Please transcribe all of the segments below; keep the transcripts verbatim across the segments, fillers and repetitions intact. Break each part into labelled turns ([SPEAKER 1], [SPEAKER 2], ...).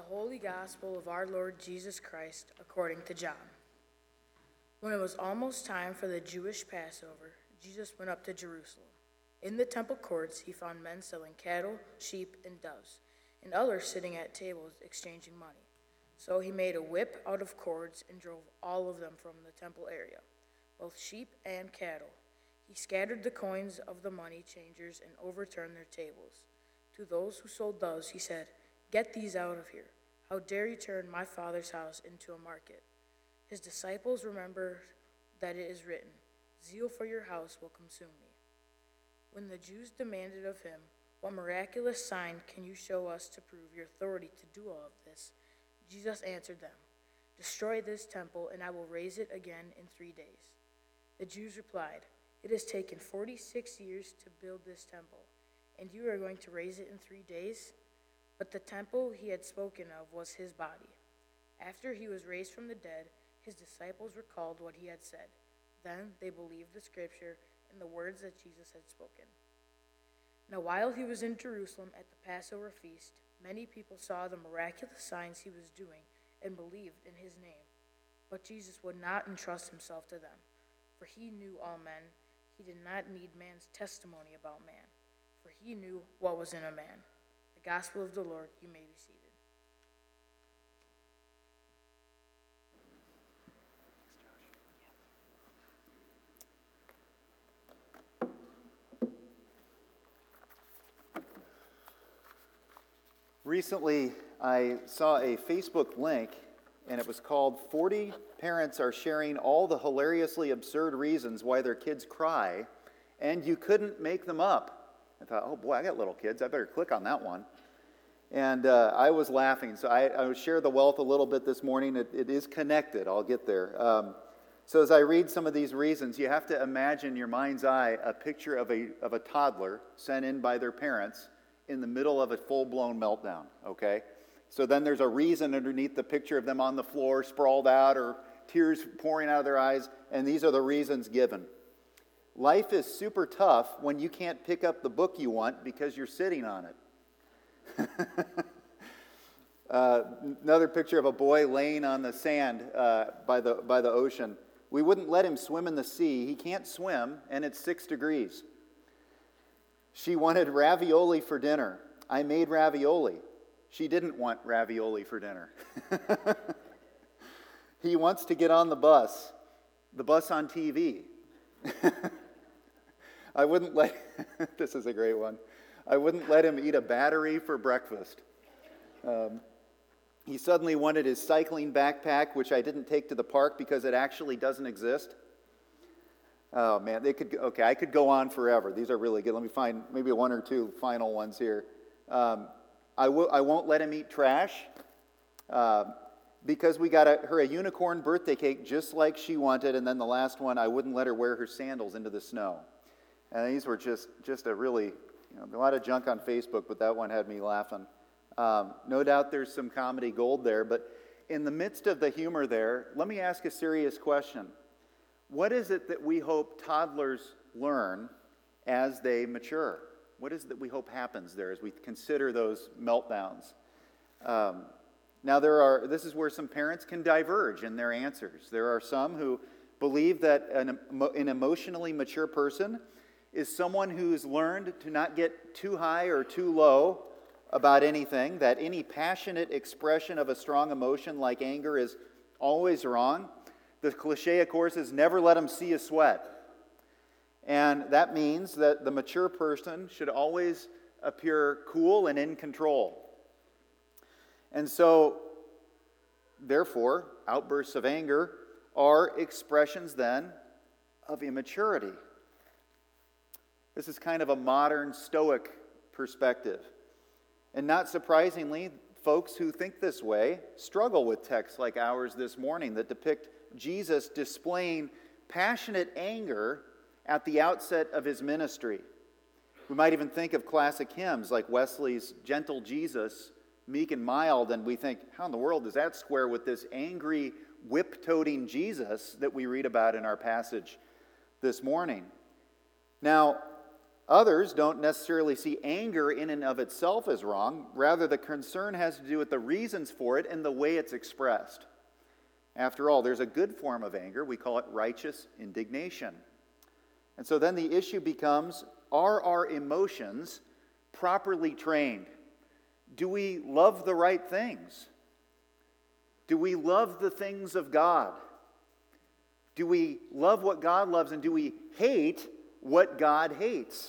[SPEAKER 1] Holy Gospel of our Lord Jesus Christ according to John. When it was almost time for the Jewish Passover, Jesus went up to Jerusalem. In the temple courts, he found men selling cattle, sheep, and doves, and others sitting at tables exchanging money. So he made a whip out of cords and drove all of them from the temple area, both sheep and cattle. He scattered the coins of the money changers and overturned their tables. To those who sold doves, he said, "Get these out of here. How dare you turn my Father's house into a market?" His disciples remembered that it is written, "Zeal for your house will consume me." When the Jews demanded of him, "What miraculous sign can you show us to prove your authority to do all of this?" Jesus answered them, "Destroy this temple, and I will raise it again in three days." The Jews replied, "It has taken forty-six years to build this temple, and you are going to raise it in three days?" But the temple he had spoken of was his body. After he was raised from the dead, his disciples recalled what he had said. Then they believed the scripture and the words that Jesus had spoken. Now while he was in Jerusalem at the Passover feast, many people saw the miraculous signs he was doing and believed in his name. But Jesus would not entrust himself to them, for he knew all men. He did not need man's testimony about man, for he knew what was in a man. The gospel of the Lord. You may be seated.
[SPEAKER 2] Recently, I saw a Facebook link, and it was called forty Parents Are Sharing All the Hilariously Absurd Reasons Why Their Kids Cry, and You Couldn't Make Them Up. I thought, oh boy, I got little kids. I better click on that one. And uh, I was laughing. So I, I will share the wealth a little bit this morning. It, it is connected. I'll get there. Um, so as I read some of these reasons, you have to imagine in your mind's eye a picture of a, of a toddler sent in by their parents in the middle of a full-blown meltdown, okay? So then there's a reason underneath the picture of them on the floor, sprawled out, or tears pouring out of their eyes, and these are the reasons given. Life is super tough when you can't pick up the book you want because you're sitting on it. uh, another picture of a boy laying on the sand uh, by the by the ocean. We wouldn't let him swim in the sea. He can't swim, and it's six degrees. She wanted ravioli for dinner. I made ravioli. She didn't want ravioli for dinner. He wants to get on the bus. The bus on T V. I wouldn't let, this is a great one. I wouldn't let him eat a battery for breakfast. Um, he suddenly wanted his cycling backpack, which I didn't take to the park because it actually doesn't exist. Oh man, they could. Okay, I could go on forever. These are really good. Let me find maybe one or two final ones here. Um, I will. I won't let him eat trash uh, because we got a, her a unicorn birthday cake just like she wanted. And then the last one, I wouldn't let her wear her sandals into the snow. And these were just just a really, you know, a lot of junk on Facebook, but that one had me laughing. Um, no doubt there's some comedy gold there, but in the midst of the humor there, let me ask a serious question. What is it that we hope toddlers learn as they mature? What is it that we hope happens there as we consider those meltdowns? Um, now, there are. This is where some parents can diverge in their answers. There are some who believe that an, an emotionally mature person is someone who's learned to not get too high or too low about anything, that any passionate expression of a strong emotion like anger is always wrong. The cliche, of course, is never let them see you sweat. And that means that the mature person should always appear cool and in control. And so, therefore, outbursts of anger are expressions then of immaturity. This is kind of a modern Stoic perspective. And not surprisingly, folks who think this way struggle with texts like ours this morning that depict Jesus displaying passionate anger at the outset of his ministry. We might even think of classic hymns like Wesley's Gentle Jesus, Meek and Mild, and we think, how in the world does that square with this angry, whip-toting Jesus that we read about in our passage this morning? Now, Others don't necessarily see anger in and of itself as wrong. Rather, the concern has to do with the reasons for it and the way it's expressed. After all, there's a good form of anger. We call it righteous indignation. And so then the issue becomes, are our emotions properly trained? Do we love the right things? Do we love the things of God? Do we love what God loves, and do we hate what God hates?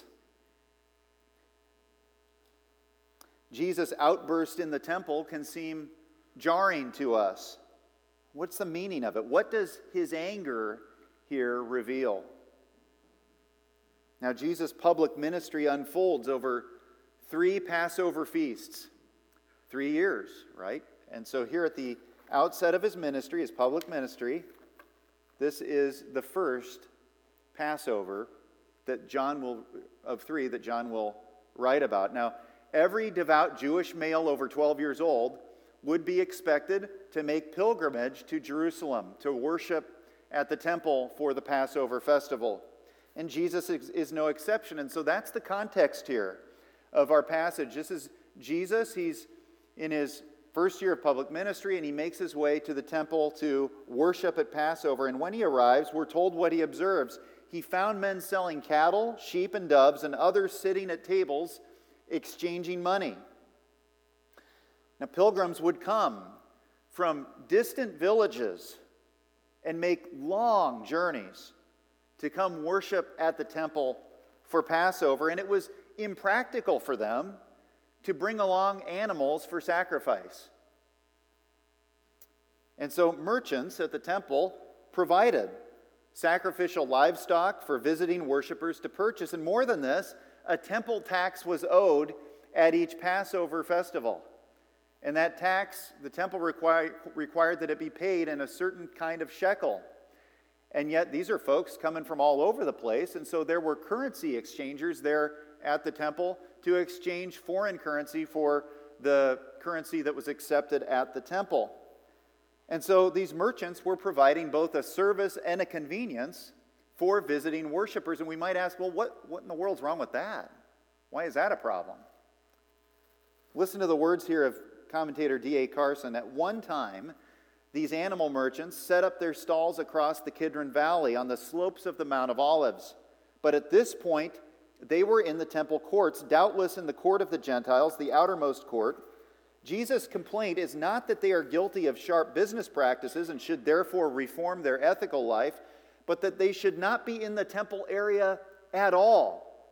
[SPEAKER 2] Jesus' outburst in the temple can seem jarring to us. What's the meaning of it? What does his anger here reveal? Now, Jesus' public ministry unfolds over three Passover feasts. Three years, right? And so here at the outset of his ministry, his public ministry, this is the first Passover that John will, of three that John will write about. Now, every devout Jewish male over twelve years old would be expected to make pilgrimage to Jerusalem to worship at the temple for the Passover festival. And Jesus is, is no exception. And so that's the context here of our passage. This is Jesus. He's in his first year of public ministry, and he makes his way to the temple to worship at Passover. And when he arrives, we're told what he observes. He found men selling cattle, sheep, and doves, and others sitting at tables exchanging money. Now, pilgrims would come from distant villages and make long journeys to come worship at the temple for Passover, and it was impractical for them to bring along animals for sacrifice. And so merchants at the temple provided sacrificial livestock for visiting worshipers to purchase. And more than this, a temple tax was owed at each Passover festival. And that tax, the temple required, required that it be paid in a certain kind of shekel. And yet these are folks coming from all over the place, and so there were currency exchangers there at the temple to exchange foreign currency for the currency that was accepted at the temple. And so these merchants were providing both a service and a convenience for visiting worshipers. And we might ask, well, what, what in the world's wrong with that? Why is that a problem? Listen to the words here of commentator D A Carson. At one time, these animal merchants set up their stalls across the Kidron Valley on the slopes of the Mount of Olives. But at this point, they were in the temple courts, doubtless in the court of the Gentiles, the outermost court. Jesus' complaint is not that they are guilty of sharp business practices and should therefore reform their ethical life, but that they should not be in the temple area at all.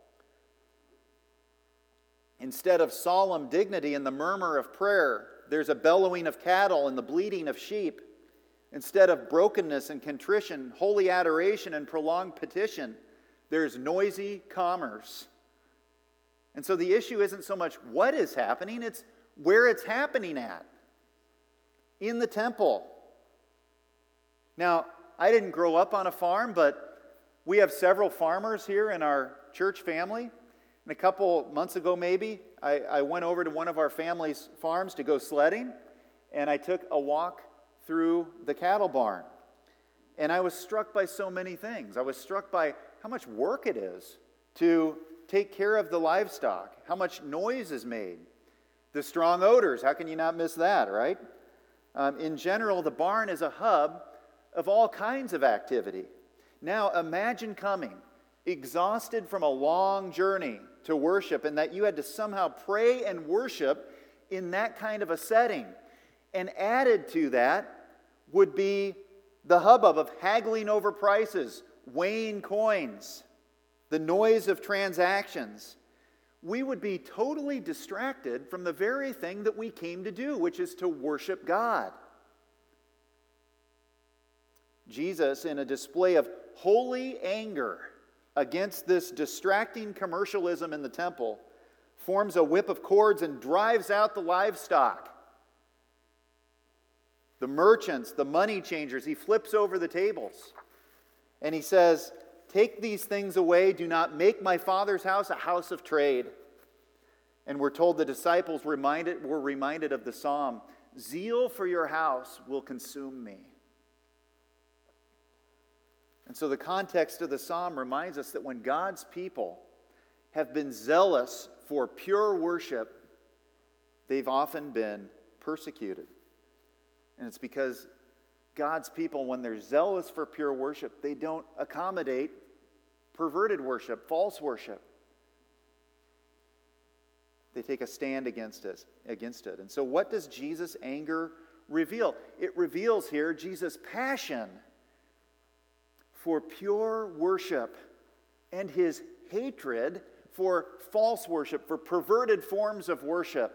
[SPEAKER 2] Instead of solemn dignity and the murmur of prayer, there's a bellowing of cattle and the bleating of sheep. Instead of brokenness and contrition, holy adoration and prolonged petition, there's noisy commerce. And so the issue isn't so much what is happening, it's where it's happening at. In the temple. Now, I didn't grow up on a farm, but we have several farmers here in our church family. And a couple months ago maybe, I, I went over to one of our family's farms to go sledding, and I took a walk through the cattle barn. And I was struck by so many things. I was struck by how much work it is to take care of the livestock, how much noise is made, the strong odors, how can you not miss that, right? Um, in general, the barn is a hub of all kinds of activity. Now, imagine coming exhausted from a long journey to worship, and that you had to somehow pray and worship in that kind of a setting. And added to that would be the hubbub of haggling over prices, weighing coins, the noise of transactions. We would be totally distracted from the very thing that we came to do, which is to worship God. Jesus, in a display of holy anger against this distracting commercialism in the temple, forms a whip of cords and drives out the livestock. The merchants, the money changers, he flips over the tables. And he says, "Take these things away. Do not make my Father's house a house of trade." And we're told the disciples reminded, were reminded of the psalm, "Zeal for your house will consume me." And so the context of the psalm reminds us that when God's people have been zealous for pure worship, they've often been persecuted. And it's because God's people, when they're zealous for pure worship, they don't accommodate perverted worship, false worship. They take a stand against it, against it. And so what does Jesus' anger reveal? It reveals here Jesus' passion for pure worship and his hatred for false worship, for perverted forms of worship.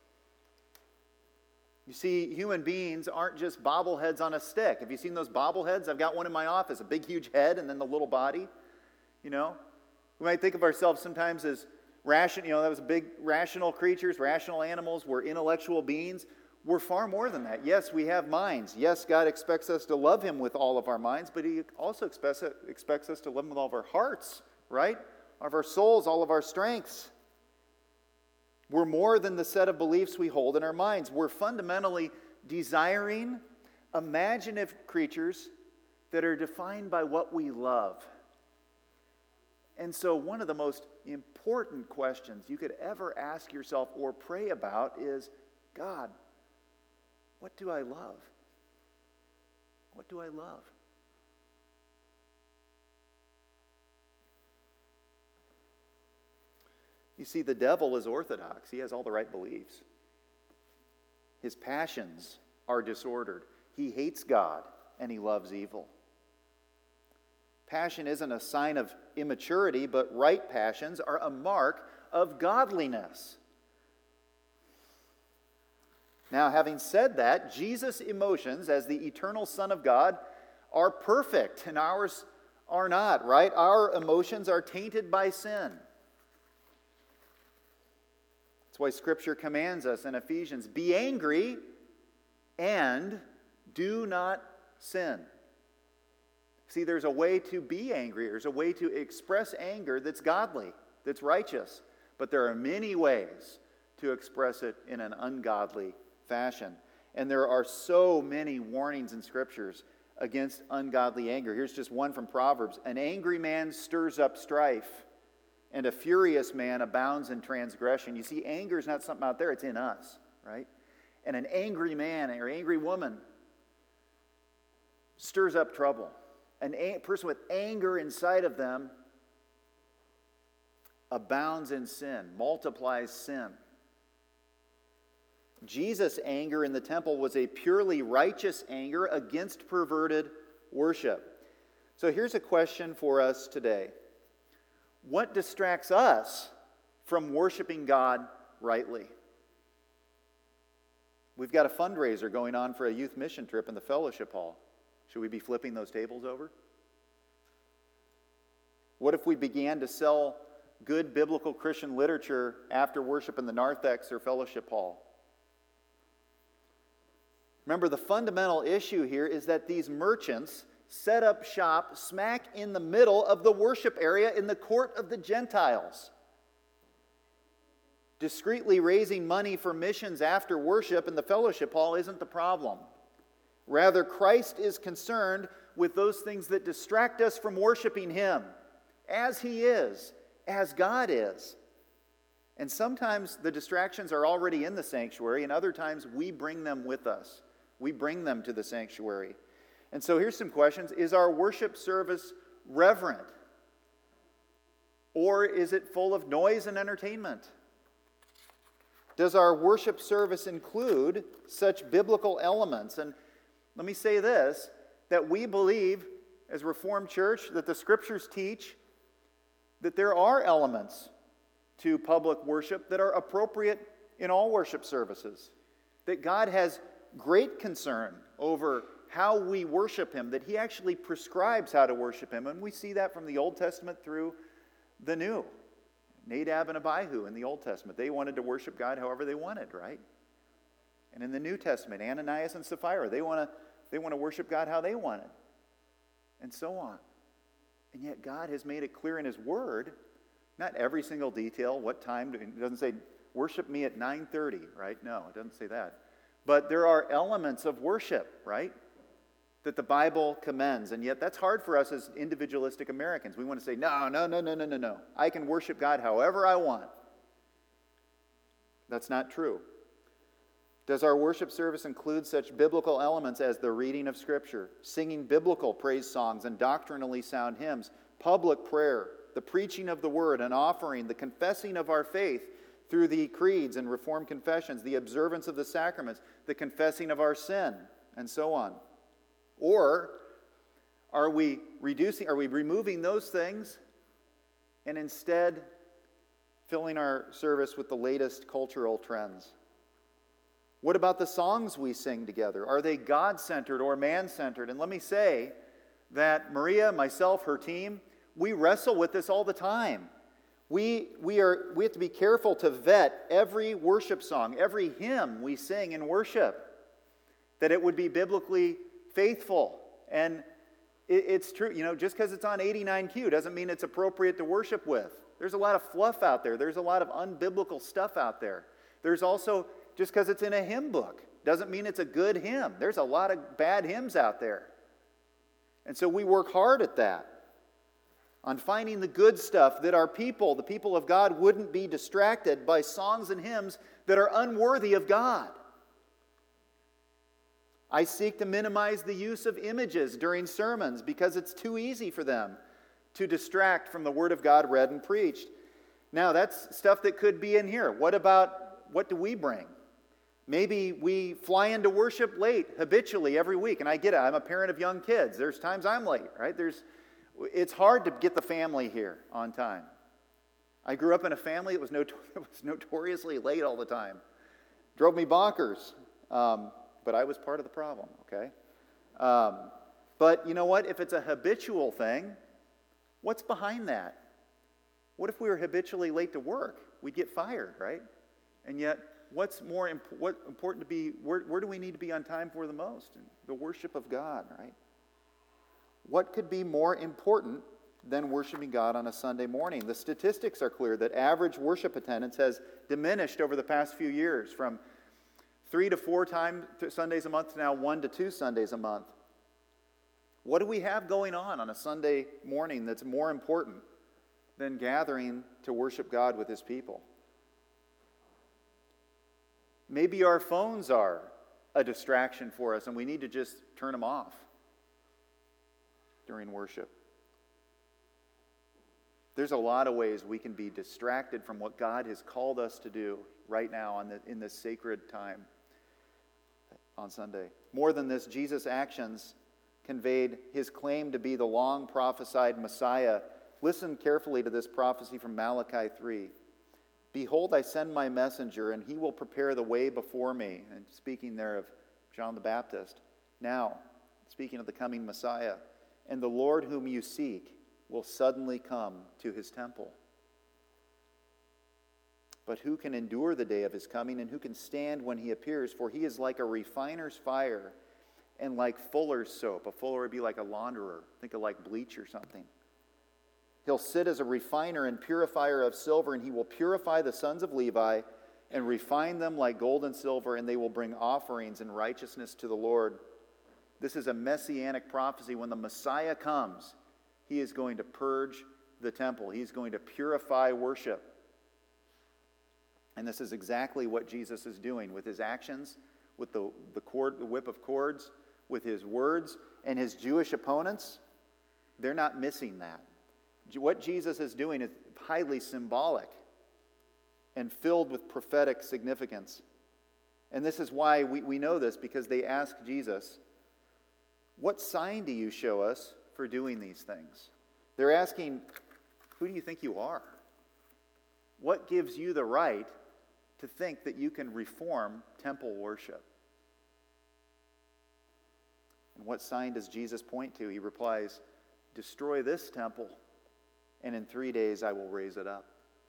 [SPEAKER 2] You see, human beings aren't just bobbleheads on a stick. Have you seen those bobbleheads? I've got one in my office, a big, huge head and then the little body. You know, we might think of ourselves sometimes as ration, you know, that was big rational creatures, rational animals. We're intellectual beings. We're far more than that. Yes, we have minds. Yes, God expects us to love him with all of our minds, but he also expects, expects us to love him with all of our hearts, right? All of our souls, all of our strengths. We're more than the set of beliefs we hold in our minds. We're fundamentally desiring, imaginative creatures that are defined by what we love. And so one of the most important questions you could ever ask yourself or pray about is, God, what do I love? What do I love? You see, the devil is orthodox. He has all the right beliefs. His passions are disordered. He hates God and he loves evil. Passion isn't a sign of immaturity, but right passions are a mark of godliness. Now, having said that, Jesus' emotions as the eternal Son of God are perfect, and ours are not, right? Our emotions are tainted by sin. That's why Scripture commands us in Ephesians, be angry and do not sin. See, there's a way to be angry. There's a way to express anger that's godly, that's righteous. But there are many ways to express it in an ungodly fashion. And there are so many warnings in Scriptures against ungodly anger. Here's just one from Proverbs. An angry man stirs up strife, and a furious man abounds in transgression. You see, anger is not something out there. It's in us, right? And an angry man or angry woman stirs up trouble. An a- person with anger inside of them abounds in sin, multiplies sin. Jesus' anger in the temple was a purely righteous anger against perverted worship. So here's a question for us today. What distracts us from worshiping God rightly? We've got a fundraiser going on for a youth mission trip in the fellowship hall. Should we be flipping those tables over? What if we began to sell good biblical Christian literature after worship in the narthex or fellowship hall? Remember, the fundamental issue here is that these merchants set up shop smack in the middle of the worship area in the court of the Gentiles. Discreetly raising money for missions after worship in the fellowship hall isn't the problem. Rather, Christ is concerned with those things that distract us from worshiping him as he is, as God is. And sometimes the distractions are already in the sanctuary, and other times we bring them with us. We bring them to the sanctuary. And so here's some questions. Is our worship service reverent? Or is it full of noise and entertainment? Does our worship service include such biblical elements? And let me say this, that we believe as Reformed Church that the Scriptures teach that there are elements to public worship that are appropriate in all worship services. That God has great concern over how we worship him, that he actually prescribes how to worship him. And we see that from the Old Testament through the New. Nadab and Abihu in the Old Testament, they wanted to worship God however they wanted, right? And in the New Testament, Ananias and Sapphira, they want to they want to worship God how they wanted, and so on. And yet God has made it clear in his word, not every single detail, what time, it doesn't say, worship me at nine thirty, right? No, it doesn't say that. But there are elements of worship, right? that the Bible commends. And yet that's hard for us as individualistic Americans. We want to say, no, no, no, no, no, no, no. I can worship God however I want. That's not true. Does our worship service include such biblical elements as the reading of Scripture, singing biblical praise songs and doctrinally sound hymns, public prayer, the preaching of the Word, an offering, the confessing of our faith through the creeds and Reformed confessions, the observance of the sacraments, the confessing of our sin, and so on? Or are we reducing, are we removing those things and instead filling our service with the latest cultural trends? What about the songs we sing together? Are they God-centered or man-centered? And let me say that Maria, myself, her team, we wrestle with this all the time. We, we, are, we have to be careful to vet every worship song, every hymn we sing in worship, that it would be biblically faithful. And it, it's true, you know, just because it's on eighty-nine Q doesn't mean it's appropriate to worship with. There's a lot of fluff out there. There's a lot of unbiblical stuff out there. There's also, just because it's in a hymn book doesn't mean it's a good hymn. There's a lot of bad hymns out there. And so we work hard at that, on finding the good stuff, that our people, the people of God, wouldn't be distracted by songs and hymns that are unworthy of God. I seek to minimize the use of images during sermons because it's too easy for them to distract from the Word of God read and preached. Now, that's stuff that could be in here. What about, what do we bring? Maybe we fly into worship late, habitually, every week. And I get it. I'm a parent of young kids. There's times I'm late, right? There's, it's hard to get the family here on time. I grew up in a family that was, notor- was notoriously late all the time. Drove me bonkers. Um, but I was part of the problem, okay? Um, but you know what? If it's a habitual thing, what's behind that? What if we were habitually late to work? We'd get fired, right? And yet, what's more imp- what important to be, where, where do we need to be on time for the most? The worship of God, right? What could be more important than worshiping God on a Sunday morning? The statistics are clear that average worship attendance has diminished over the past few years from three to four times Sundays a month to now one to two Sundays a month. What do we have going on on a Sunday morning that's more important than gathering to worship God with His people? Maybe our phones are a distraction for us and we need to just turn them off during worship. There's a lot of ways we can be distracted from what God has called us to do right now on the, in this sacred time on Sunday. More than this, Jesus' actions conveyed His claim to be the long prophesied Messiah. Listen carefully to this prophecy from Malachi three. Behold, I send my messenger, and he will prepare the way before me. And speaking there of John the Baptist. Now, speaking of the coming Messiah. And the Lord whom you seek will suddenly come to his temple. But who can endure the day of his coming, and who can stand when he appears? For he is like a refiner's fire and like fuller's soap. A fuller would be like a launderer. Think of like bleach or something. He'll sit as a refiner and purifier of silver, and he will purify the sons of Levi and refine them like gold and silver, and they will bring offerings in righteousness to the Lord. This is a messianic prophecy. When the Messiah comes, he is going to purge the temple. He's going to purify worship. And this is exactly what Jesus is doing with his actions, with the, the, cord, the whip of cords, with his words, and his Jewish opponents. They're not missing that. What Jesus is doing is highly symbolic and filled with prophetic significance. And this is why we, we know this, because they asked Jesus, what sign do you show us for doing these things? They're asking, who do you think you are? What gives you the right to think that you can reform temple worship? And what sign does Jesus point to? He replies, destroy this temple, and in three days I will raise it up.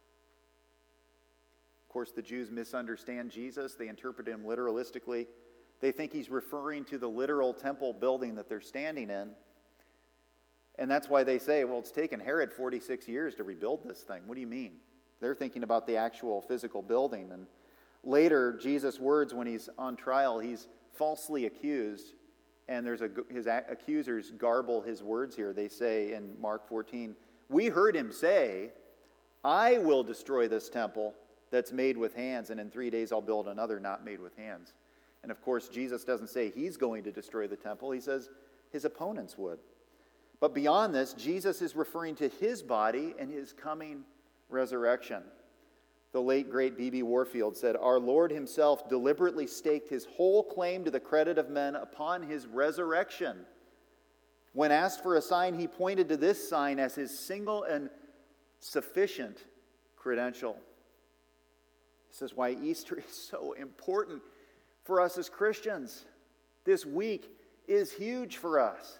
[SPEAKER 2] Of course, the Jews misunderstand Jesus. They interpret him literalistically. They think he's referring to the literal temple building that they're standing in. And that's why they say, well, it's taken Herod forty-six years to rebuild this thing. What do you mean? They're thinking about the actual physical building. And later, Jesus' words when he's on trial, he's falsely accused, and there's a, his accusers garble his words here. They say in Mark fourteen, "We heard him say, 'I will destroy this temple that's made with hands, and in three days I'll build another not made with hands.'" And of course, Jesus doesn't say he's going to destroy the temple. He says his opponents would. But beyond this, Jesus is referring to his body and his coming resurrection. The late, great B B Warfield said, "Our Lord himself deliberately staked his whole claim to the credit of men upon his resurrection. When asked for a sign, he pointed to this sign as his single and sufficient credential." This is why Easter is so important for us as Christians. This week is huge for us.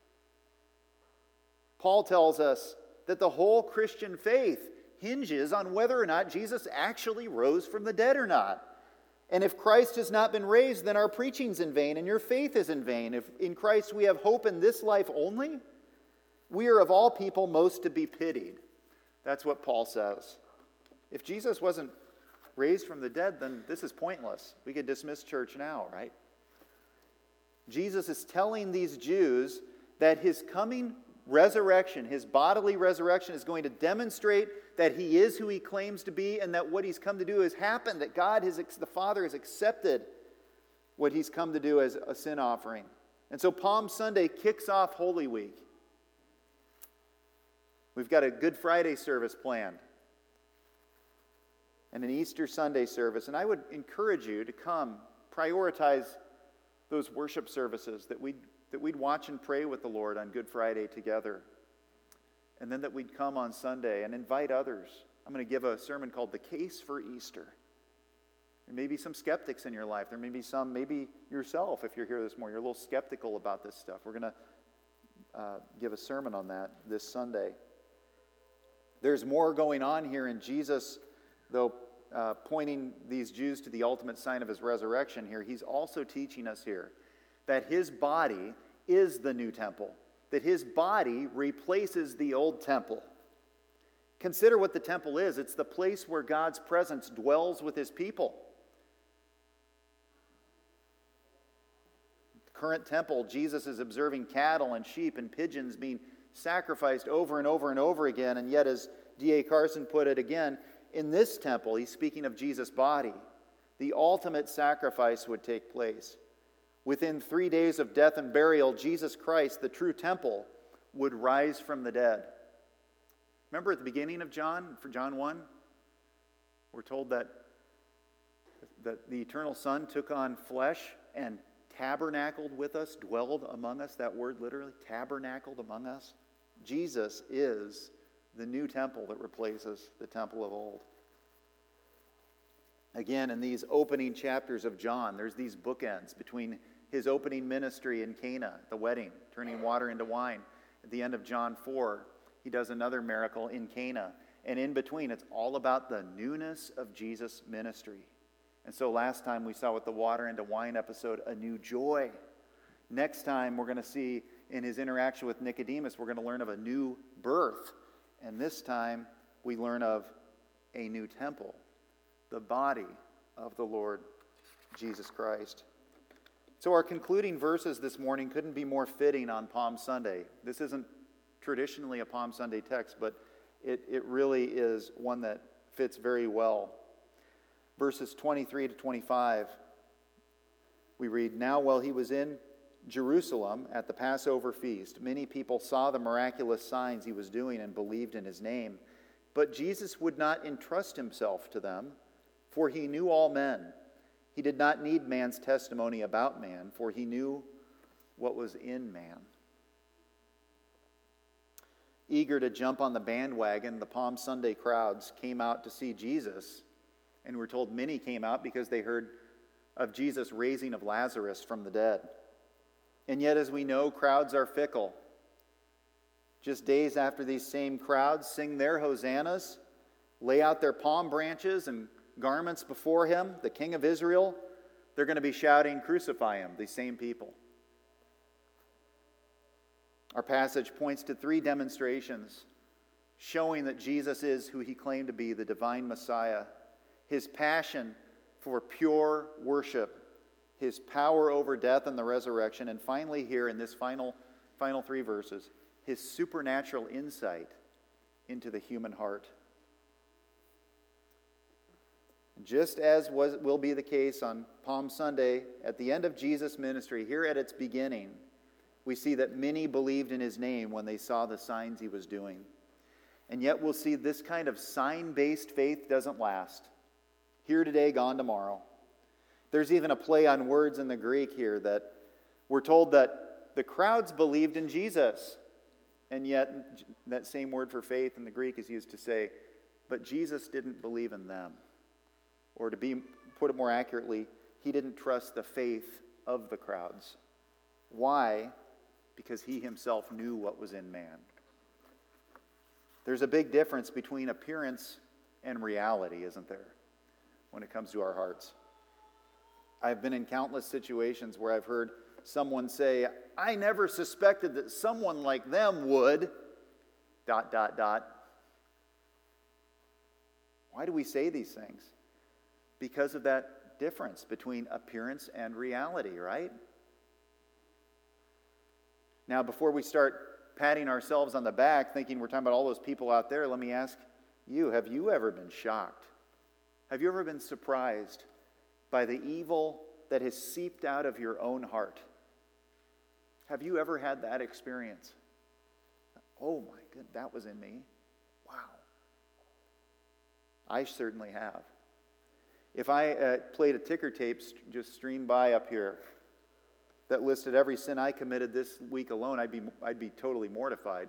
[SPEAKER 2] Paul tells us that the whole Christian faith hinges on whether or not Jesus actually rose from the dead or not. And if Christ has not been raised, then our preaching's in vain and your faith is in vain. If in Christ we have hope in this life only, we are of all people most to be pitied. That's what Paul says. If Jesus wasn't raised from the dead, then this is pointless. We could dismiss church now, right? Jesus is telling these Jews that his coming resurrection, his bodily resurrection, is going to demonstrate that he is who he claims to be and that what he's come to do has happened, that God, has, the Father, has accepted what he's come to do as a sin offering. And so Palm Sunday kicks off Holy Week. We've got a Good Friday service planned and an Easter Sunday service. And I would encourage you to come, prioritize those worship services, that we'd, that we'd watch and pray with the Lord on Good Friday together. And then that we'd come on Sunday and invite others. I'm going to give a sermon called The Case for Easter. There may be some skeptics in your life. There may be some, maybe yourself, if you're here this morning, you're a little skeptical about this stuff. We're going to uh, give a sermon on that this Sunday. There's more going on here in Jesus, though, uh, pointing these Jews to the ultimate sign of his resurrection here. He's also teaching us here that his body is the new temple, that his body replaces the old temple. Consider what the temple is. It's the place where God's presence dwells with his people. The current temple, Jesus is observing cattle and sheep and pigeons being sacrificed over and over and over again, and yet, as D A Carson put it again, in this temple, he's speaking of Jesus' body, the ultimate sacrifice would take place. Within three days of death and burial, Jesus Christ, the true temple, would rise from the dead. Remember at the beginning of John, for John one, we're told that, that the eternal Son took on flesh and tabernacled with us, dwelled among us. That word literally, tabernacled among us. Jesus is the new temple that replaces the temple of old. Again, in these opening chapters of John, there's these bookends between his opening ministry in Cana, the wedding, turning water into wine. At the end of John four, he does another miracle in Cana. And in between, it's all about the newness of Jesus' ministry. And so last time we saw with the water into wine episode, a new joy. Next time we're going to see in his interaction with Nicodemus, we're going to learn of a new birth. And this time we learn of a new temple, the body of the Lord Jesus Christ. So our concluding verses this morning couldn't be more fitting on Palm Sunday. This isn't traditionally a Palm Sunday text, but it, it really is one that fits very well. Verses twenty-three to twenty-five, we read, "Now while he was in Jerusalem at the Passover feast, many people saw the miraculous signs he was doing and believed in his name. But Jesus would not entrust himself to them, for he knew all men. He did not need man's testimony about man, for he knew what was in man." Eager to jump on the bandwagon, the Palm Sunday crowds came out to see Jesus, and we're told many came out because they heard of Jesus' raising of Lazarus from the dead. And yet, as we know, crowds are fickle. Just days after these same crowds sing their hosannas, lay out their palm branches and garments before him, the King of Israel, they're going to be shouting, "Crucify him," these same people. Our passage points to three demonstrations showing that Jesus is who he claimed to be, the divine Messiah. His passion for pure worship, his power over death and the resurrection, and finally here in this final, final three verses, his supernatural insight into the human heart. Just as was, will be the case on Palm Sunday, at the end of Jesus' ministry, here at its beginning, we see that many believed in his name when they saw the signs he was doing. And yet we'll see this kind of sign-based faith doesn't last. Here today, gone tomorrow. There's even a play on words in the Greek here that we're told that the crowds believed in Jesus. And yet that same word for faith in the Greek is used to say, but Jesus didn't believe in them. Or to be put it more accurately, he didn't trust the faith of the crowds. Why? Because he himself knew what was in man. There's a big difference between appearance and reality, isn't there, when it comes to our hearts? I've been in countless situations where I've heard someone say, I never suspected that someone like them would, dot, dot, dot. Why do we say these things? Because of that difference between appearance and reality, right? Now, before we start patting ourselves on the back, thinking we're talking about all those people out there, let me ask you, have you ever been shocked? Have you ever been surprised by the evil that has seeped out of your own heart? Have you ever had that experience? Oh my goodness, that was in me. Wow. I certainly have. If I uh, played a ticker tape st- just streamed by up here that listed every sin I committed this week alone, I'd be I'd be totally mortified.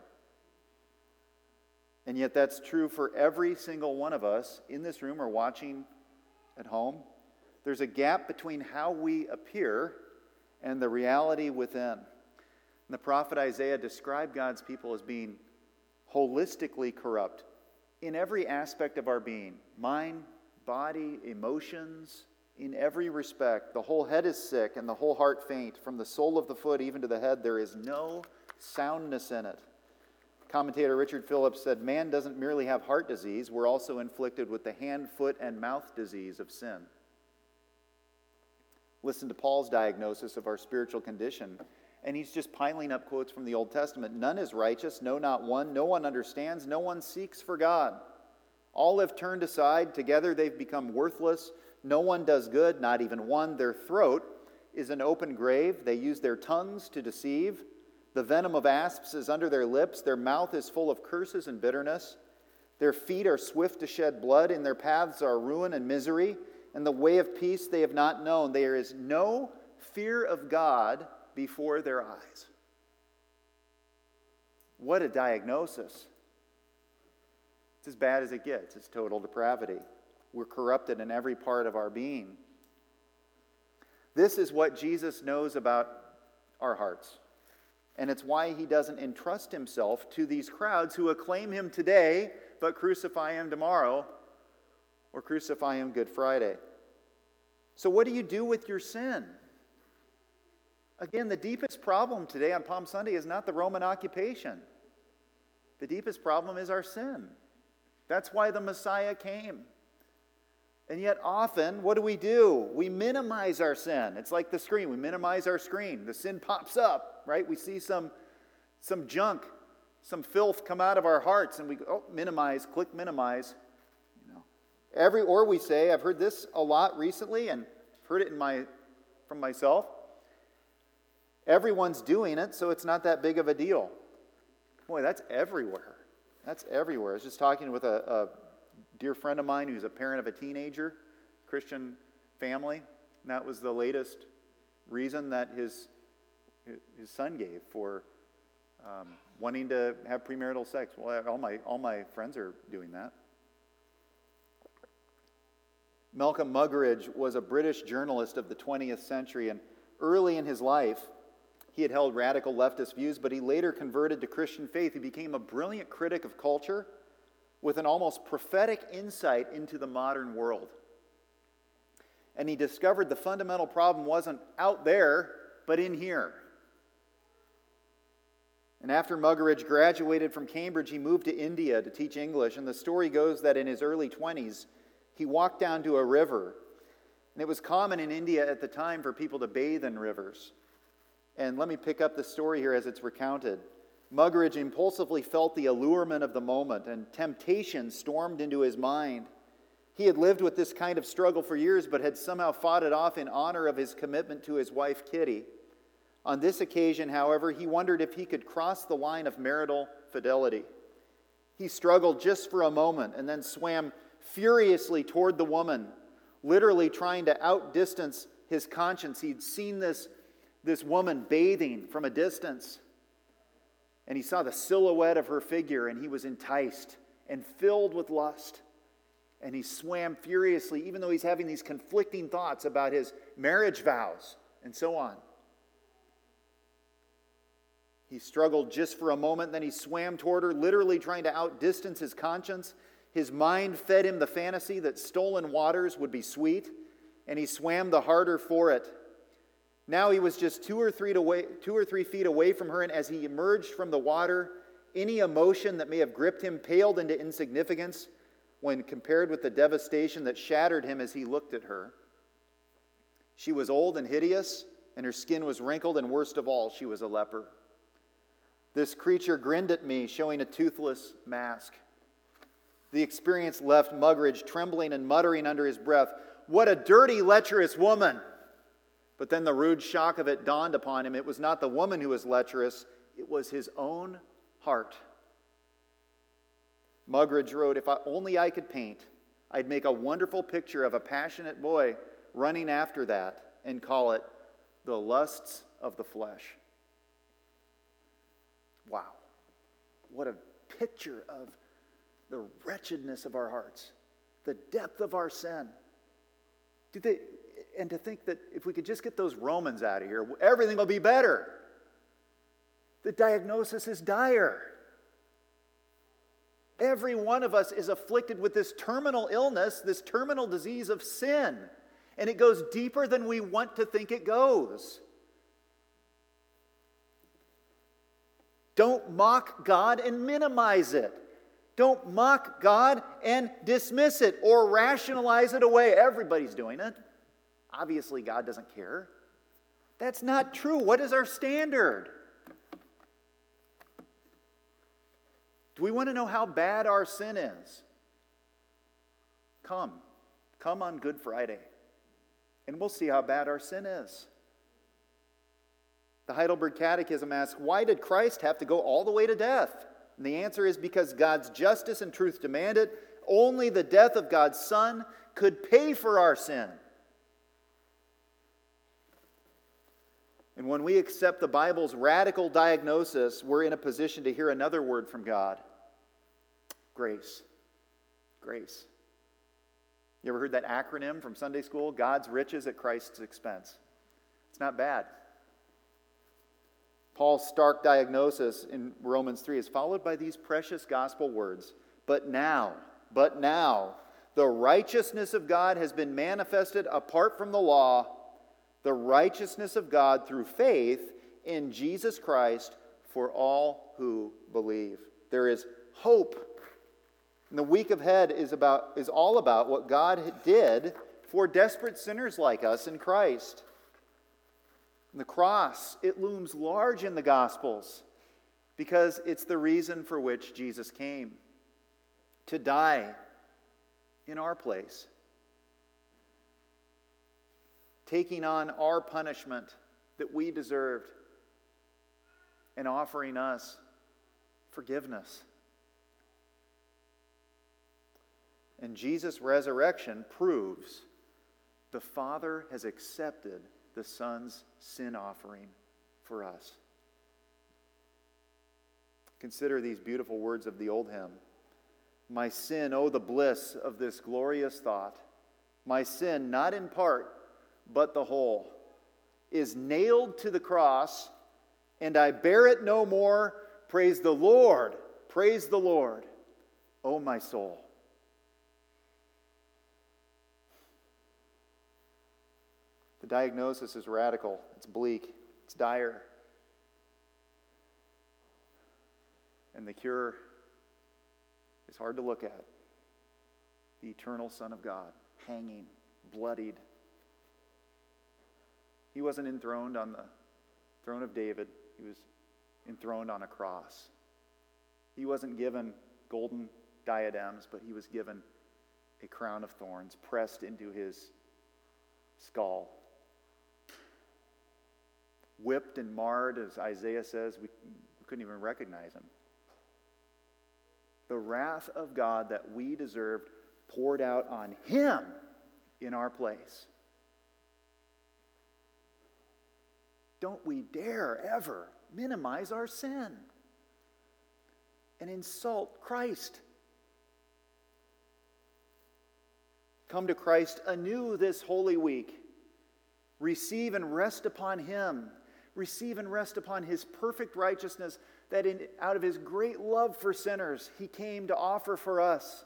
[SPEAKER 2] And yet that's true for every single one of us in this room or watching at home. There's a gap between how we appear and the reality within. And the prophet Isaiah described God's people as being holistically corrupt in every aspect of our being. Mind, body, emotions, in every respect. The whole head is sick and the whole heart faint. From the sole of the foot even to the head, there is no soundness in it. Commentator Richard Phillips said, man doesn't merely have heart disease, we're also inflicted with the hand, foot, and mouth disease of sin. Listen to Paul's diagnosis of our spiritual condition, and he's just piling up quotes from the Old Testament. None is righteous, no, not one. No one understands, no one seeks for God. All have turned aside, together they've become worthless. No one does good, not even one. Their throat is an open grave. They use their tongues to deceive. The venom of asps is under their lips. Their mouth is full of curses and bitterness. Their feet are swift to shed blood. In their paths are ruin and misery. And the way of peace they have not known. There is no fear of God before their eyes. What a diagnosis. It's as bad as it gets. It's total depravity. We're corrupted in every part of our being. This is what Jesus knows about our hearts. And it's why he doesn't entrust himself to these crowds who acclaim him today, but crucify him tomorrow, or crucify him Good Friday. So what do you do with your sin? Again, the deepest problem today on Palm Sunday is not the Roman occupation. The deepest problem is our sin. That's why the Messiah came. And yet often, what do we do? We minimize our sin. It's like the screen. We minimize our screen. The sin pops up, right? We see some, some junk, some filth come out of our hearts, and we go, oh, minimize, click minimize. You know, every or we say, I've heard this a lot recently, and heard it in my from myself. Everyone's doing it, so it's not that big of a deal. Boy, that's everywhere. That's everywhere. I was just talking with a, a dear friend of mine who's a parent of a teenager, Christian family, and that was the latest reason that his his son gave for um, wanting to have premarital sex. Well, all my all my friends are doing that. Malcolm Muggeridge was a British journalist of the twentieth century, and early in his life, he had held radical leftist views, but he later converted to Christian faith. He became a brilliant critic of culture with an almost prophetic insight into the modern world. And he discovered the fundamental problem wasn't out there, but in here. And after Muggeridge graduated from Cambridge, he moved to India to teach English. And the story goes that in his early twenties, he walked down to a river, And it was common in India at the time for people to bathe in rivers. And let me pick up the story here as it's recounted. Muggeridge impulsively felt the allurement of the moment, and temptation stormed into his mind. He had lived with this kind of struggle for years, but had somehow fought it off in honor of his commitment to his wife, Kitty. On this occasion, however, he wondered if he could cross the line of marital fidelity. He struggled just for a moment and then swam furiously toward the woman, literally trying to outdistance his conscience. He'd seen this, this woman bathing from a distance, and he saw the silhouette of her figure, and he was enticed and filled with lust. And he swam furiously, even though he's having these conflicting thoughts about his marriage vows and so on. He struggled just for a moment, then he swam toward her, literally trying to outdistance his conscience. His mind fed him the fantasy that stolen waters would be sweet, and he swam the harder for it. Now he was just two or three away, two or three feet away from her, and as he emerged from the water, any emotion that may have gripped him paled into insignificance when compared with the devastation that shattered him as he looked at her. She was old and hideous, and her skin was wrinkled, and worst of all, she was a leper. This creature grinned at me, showing a toothless mask. The experience left Muggeridge trembling and muttering under his breath, "What a dirty, lecherous woman!" But then the rude shock of it dawned upon him. It was not the woman who was lecherous, it was his own heart. Muggeridge wrote, "If I, only I could paint, I'd make a wonderful picture of a passionate boy running after that and call it the lusts of the flesh." Wow. What a picture of the wretchedness of our hearts, the depth of our sin. Do they, and to think that if we could just get those Romans out of here, everything will be better. The diagnosis is dire. Every one of us is afflicted with this terminal illness, this terminal disease of sin. And it goes deeper than we want to think it goes. Don't mock God and minimize it. Don't mock God and dismiss it or rationalize it away. Everybody's doing it. Obviously, God doesn't care. That's not true. What is our standard? Do we want to know how bad our sin is? Come. Come on Good Friday. And we'll see how bad our sin is. The Heidelberg Catechism asks, why did Christ have to go all the way to death? And the answer is because God's justice and truth demand it. Only the death of God's Son could pay for our sin. And when we accept the Bible's radical diagnosis, we're in a position to hear another word from God. Grace. Grace. You ever heard that acronym from Sunday school? God's riches at Christ's expense. It's not bad. Paul's stark diagnosis in Romans three is followed by these precious gospel words. But now, but now, the righteousness of God has been manifested apart from the law, the righteousness of God through faith in Jesus Christ for all who believe. There is hope. And the week ahead is about is all about what God did for desperate sinners like us in Christ. And the cross, it looms large in the Gospels because it's the reason for which Jesus came, to die in our place, taking on our punishment that we deserved and offering us forgiveness. And Jesus' resurrection proves the Father has accepted the Son's sin offering for us. Consider these beautiful words of the old hymn. My sin, oh the bliss of this glorious thought. My sin, not in part, but the whole, is nailed to the cross, and I bear it no more. Praise the Lord, praise the Lord, O my soul. The diagnosis is radical, it's bleak, it's dire. And the cure is hard to look at. The eternal Son of God, hanging, bloodied, He wasn't enthroned on the throne of David. He was enthroned on a cross. He wasn't given golden diadems, but he was given a crown of thorns pressed into his skull. Whipped and marred, as Isaiah says, we couldn't even recognize him. The wrath of God that we deserved poured out on him in our place. Don't we dare ever minimize our sin and insult Christ. Come to Christ anew this Holy Week. Receive and rest upon him. Receive and rest upon his perfect righteousness that in, out of his great love for sinners, he came to offer for us.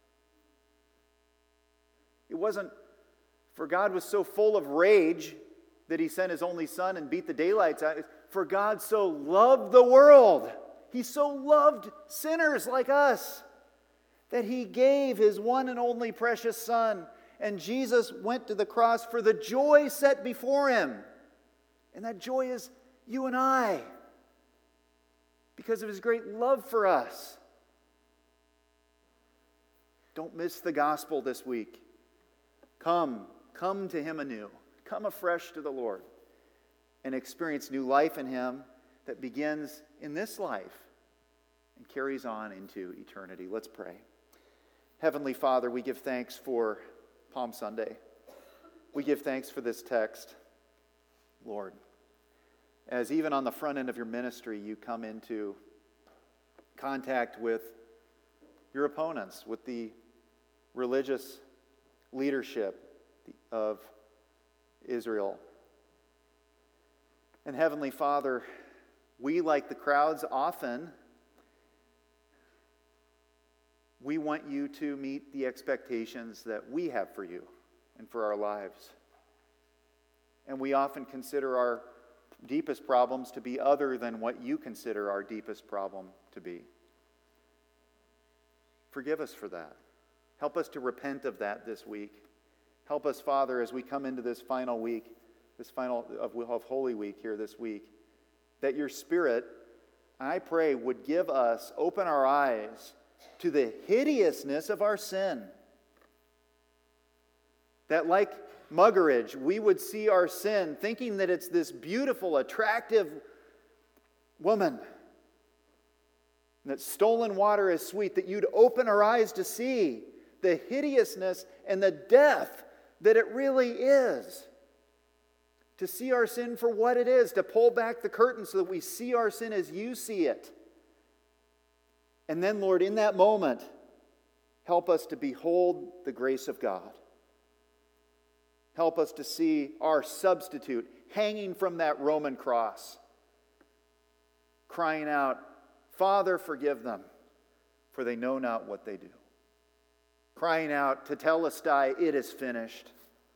[SPEAKER 2] It wasn't, for God was so full of rage that he sent his only son and beat the daylights out. For God so loved the world. He so loved sinners like us that he gave his one and only precious son. And Jesus went to the cross for the joy set before him. And that joy is you and I, because of his great love for us. Don't miss the gospel this week. Come, come to him anew. Come afresh to the Lord and experience new life in him that begins in this life and carries on into eternity. Let's pray. Heavenly Father, we give thanks for Palm Sunday. We give thanks for this text, Lord, as even on the front end of your ministry, you come into contact with your opponents, with the religious leadership of Israel. And Heavenly Father, we, like the crowds, often we want you to meet the expectations that we have for you and for our lives. And we often consider our deepest problems to be other than what you consider our deepest problem to be. Forgive us for that. Help us to repent of that this week. Help us, Father, as we come into this final week, this final of, of Holy Week here this week, that your Spirit, I pray, would give us, open our eyes to the hideousness of our sin. That like Muggeridge, we would see our sin thinking that it's this beautiful, attractive woman, that stolen water is sweet, that you'd open our eyes to see the hideousness and the death that it really is. To see our sin for what it is, to pull back the curtain so that we see our sin as you see it. And then, Lord, in that moment, help us to behold the grace of God. Help us to see our substitute hanging from that Roman cross, crying out, Father, forgive them, for they know not what they do. Crying out, Tetelestai, it is finished.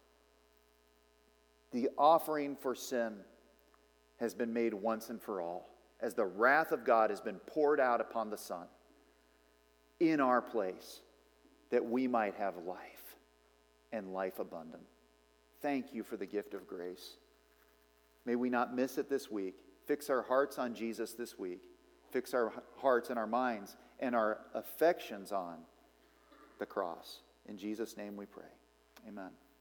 [SPEAKER 2] The offering for sin has been made once and for all, as the wrath of God has been poured out upon the Son in our place, that we might have life and life abundant. Thank you for the gift of grace. May we not miss it this week. Fix our hearts on Jesus this week. Fix our hearts and our minds and our affections on the cross. In Jesus' name we pray. Amen.